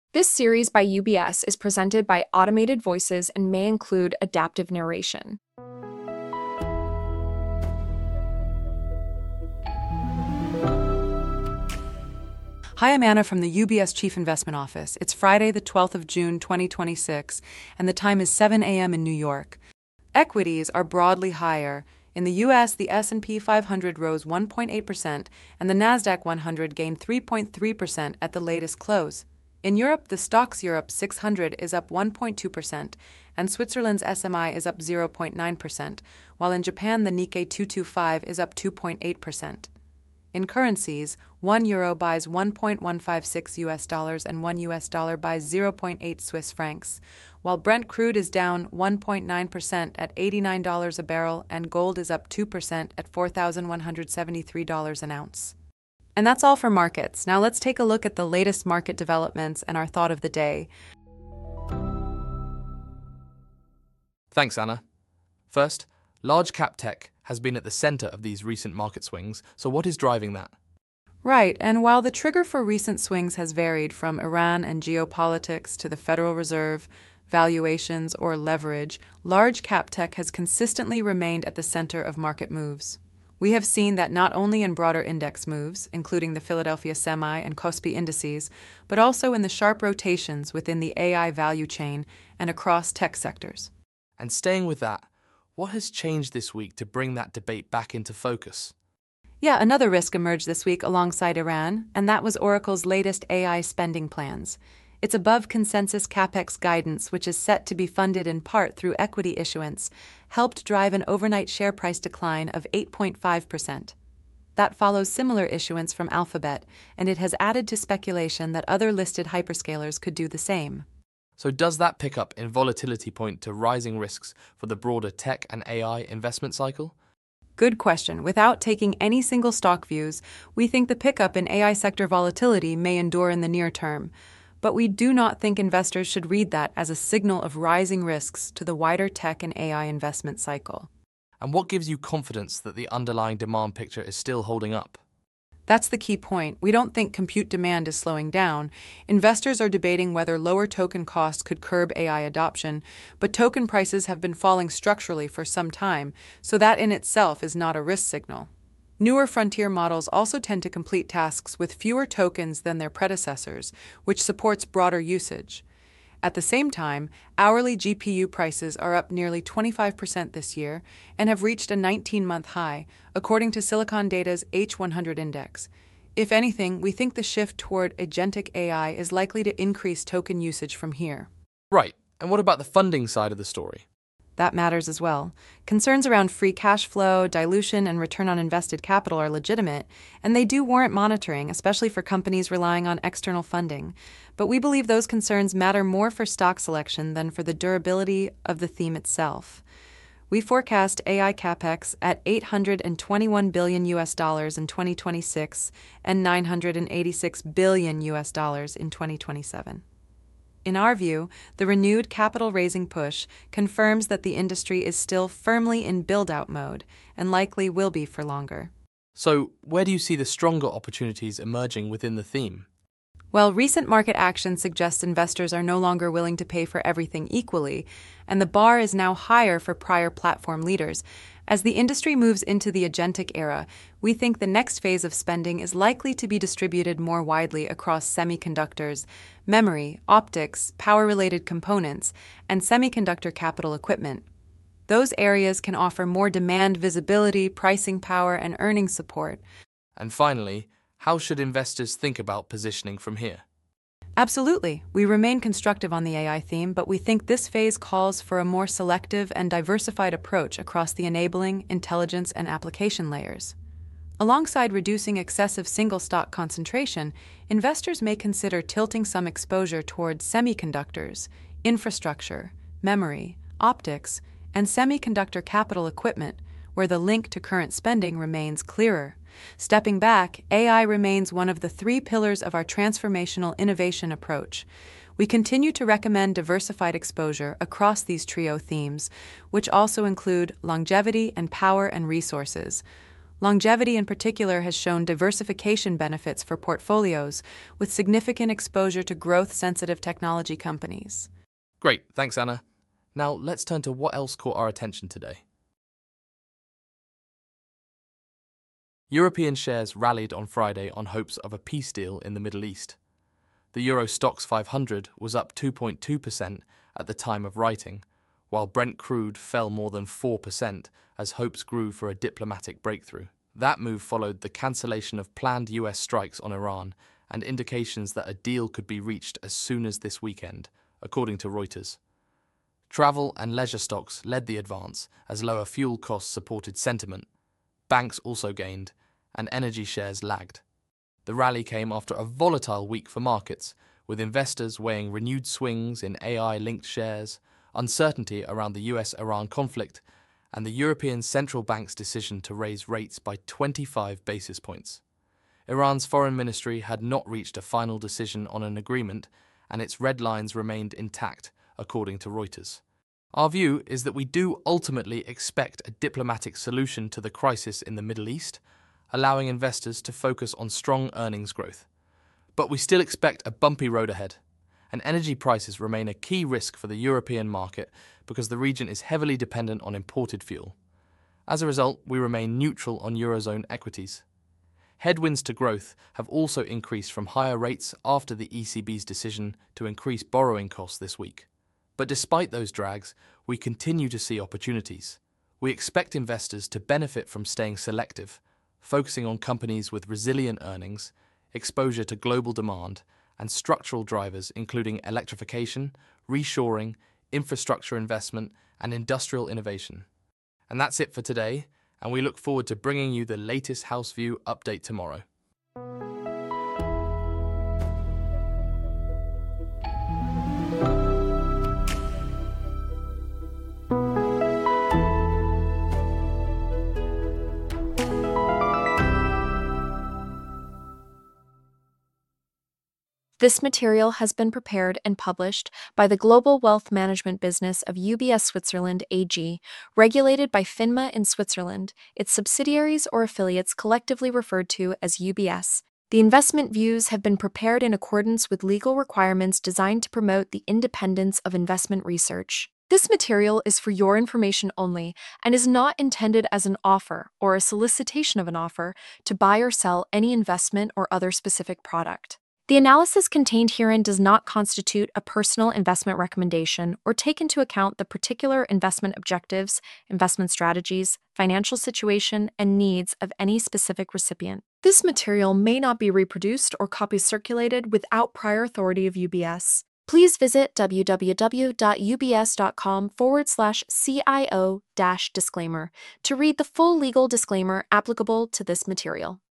This series by UBS is presented by Automated Voices and may include adaptive narration. Hi, I'm Anna from the UBS Chief Investment Office. It's Friday, the 12th of June, 2026, and the time is 7 a.m. in New York. Equities are broadly higher. In the U.S., the S&P 500 rose 1.8%, and the Nasdaq 100 gained 3.3% at the latest close. In Europe, the Stoxx Europe 600 is up 1.2%, and Switzerland's SMI is up 0.9%, while in Japan, the Nikkei 225 is up 2.8%. In currencies, 1 euro buys 1.156 US dollars and 1 US dollar buys 0.8 Swiss francs, while Brent crude is down 1.9% at $89 a barrel and gold is up 2% at $4,173 an ounce. And that's all for markets. Now let's take a look at the latest market developments and our thought of the day. Thanks, Anna. First, large cap tech has been at the center of these recent market swings, so what is driving that? Right, and while the trigger for recent swings has varied from Iran and geopolitics to the Federal Reserve, valuations, or leverage, large cap tech has consistently remained at the center of market moves. We have seen that not only in broader index moves, including the Philadelphia Semi and KOSPI indices, but also in the sharp rotations within the AI value chain and across tech sectors. And staying with that, what has changed this week to bring that debate back into focus? Yeah, another risk emerged this week alongside Iran, and that was Oracle's latest AI spending plans. Its above consensus CapEx guidance, which is set to be funded in part through equity issuance, helped drive an overnight share price decline of 8.5%. That follows similar issuance from Alphabet, and it has added to speculation that other listed hyperscalers could do the same. So does that pickup in volatility point to rising risks for the broader tech and AI investment cycle? Good question. Without taking any single stock views, we think the pickup in AI sector volatility may endure in the near term. But we do not think investors should read that as a signal of rising risks to the wider tech and AI investment cycle. And what gives you confidence that the underlying demand picture is still holding up? That's the key point. We don't think compute demand is slowing down. Investors are debating whether lower token costs could curb AI adoption, but token prices have been falling structurally for some time, so that in itself is not a risk signal. Newer frontier models also tend to complete tasks with fewer tokens than their predecessors, which supports broader usage. At the same time, hourly GPU prices are up nearly 25% this year and have reached a 19-month high, according to Silicon Data's H100 index. If anything, we think the shift toward agentic AI is likely to increase token usage from here. Right, and what about the funding side of the story? That matters as well. Concerns around free cash flow, dilution, and return on invested capital are legitimate, and they do warrant monitoring, especially for companies relying on external funding. But we believe those concerns matter more for stock selection than for the durability of the theme itself. We forecast AI capex at $821 billion US dollars in 2026 and $986 billion US dollars in 2027. In our view, the renewed capital-raising push confirms that the industry is still firmly in build-out mode and likely will be for longer. So, where do you see the stronger opportunities emerging within the theme? Well, recent market action suggests investors are no longer willing to pay for everything equally, and the bar is now higher for prior platform leaders. As the industry moves into the agentic era, we think the next phase of spending is likely to be distributed more widely across semiconductors, memory, optics, power-related components, and semiconductor capital equipment. Those areas can offer more demand visibility, pricing power, and earnings support. And finally, how should investors think about positioning from here? Absolutely. We remain constructive on the AI theme, but we think this phase calls for a more selective and diversified approach across the enabling, intelligence, and application layers. Alongside reducing excessive single stock concentration, investors may consider tilting some exposure towards semiconductors, infrastructure, memory, optics, and semiconductor capital equipment, where the link to current spending remains clearer. Stepping back, AI remains one of the three pillars of our transformational innovation approach. We continue to recommend diversified exposure across these trio themes, which also include longevity and power and resources. Longevity in particular has shown diversification benefits for portfolios with significant exposure to growth-sensitive technology companies. Great, thanks Anna. Now let's turn to what else caught our attention today. European shares rallied on Friday on hopes of a peace deal in the Middle East. The Euro Stoxx 500 was up 2.2% at the time of writing, while Brent crude fell more than 4% as hopes grew for a diplomatic breakthrough. That move followed the cancellation of planned US strikes on Iran and indications that a deal could be reached as soon as this weekend, according to Reuters. Travel and leisure stocks led the advance as lower fuel costs supported sentiment. Banks also gained, and energy shares lagged. The rally came after a volatile week for markets, with investors weighing renewed swings in AI-linked shares, uncertainty around the US-Iran conflict, and the European Central Bank's decision to raise rates by 25 basis points. Iran's foreign ministry had not reached a final decision on an agreement, and its red lines remained intact, according to Reuters. Our view is that we do ultimately expect a diplomatic solution to the crisis in the Middle East, allowing investors to focus on strong earnings growth. But we still expect a bumpy road ahead, and energy prices remain a key risk for the European market because the region is heavily dependent on imported fuel. As a result, we remain neutral on Eurozone equities. Headwinds to growth have also increased from higher rates after the ECB's decision to increase borrowing costs this week. But despite those drags, we continue to see opportunities. We expect investors to benefit from staying selective, focusing on companies with resilient earnings, exposure to global demand, and structural drivers including electrification, reshoring, infrastructure investment, and industrial innovation. And that's it for today, and we look forward to bringing you the latest House View update tomorrow. This material has been prepared and published by the Global Wealth Management business of UBS Switzerland AG, regulated by FINMA in Switzerland, its subsidiaries or affiliates collectively referred to as UBS. The investment views have been prepared in accordance with legal requirements designed to promote the independence of investment research. This material is for your information only and is not intended as an offer or a solicitation of an offer to buy or sell any investment or other specific product. The analysis contained herein does not constitute a personal investment recommendation or take into account the particular investment objectives, investment strategies, financial situation, and needs of any specific recipient. This material may not be reproduced or copies circulated without prior authority of UBS. Please visit www.ubs.com/CIO-disclaimer to read the full legal disclaimer applicable to this material.